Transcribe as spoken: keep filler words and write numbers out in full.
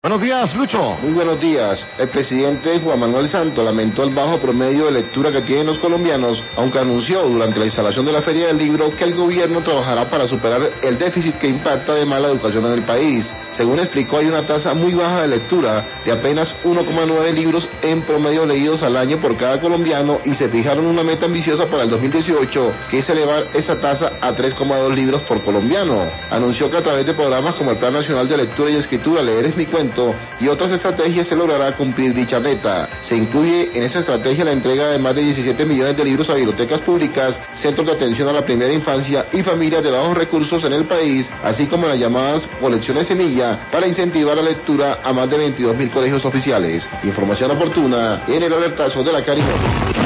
Buenos días, Lucho. Muy buenos días. El presidente Juan Manuel Santos lamentó el bajo promedio de lectura que tienen los colombianos, aunque anunció durante la instalación de la Feria del Libro que el gobierno trabajará para superar el déficit que impacta de mala educación en el país. Según explicó, hay una tasa muy baja de lectura, de apenas uno coma nueve libros en promedio leídos al año por cada colombiano, y se fijaron una meta ambiciosa para el dos mil dieciocho, que es elevar esa tasa a tres coma dos libros por colombiano. Anunció que a través de programas como el Plan Nacional de Lectura y Escritura, Leer es mi cuento, y otras estrategias se logrará cumplir dicha meta. Se incluye en esa estrategia la entrega de más de diecisiete millones de libros a bibliotecas públicas, centros de atención a la primera infancia y familias de bajos recursos en el país, así como las llamadas colecciones semilla, para incentivar la lectura a más de veintidós mil colegios oficiales. Información oportuna en el alertazo de la Caribe.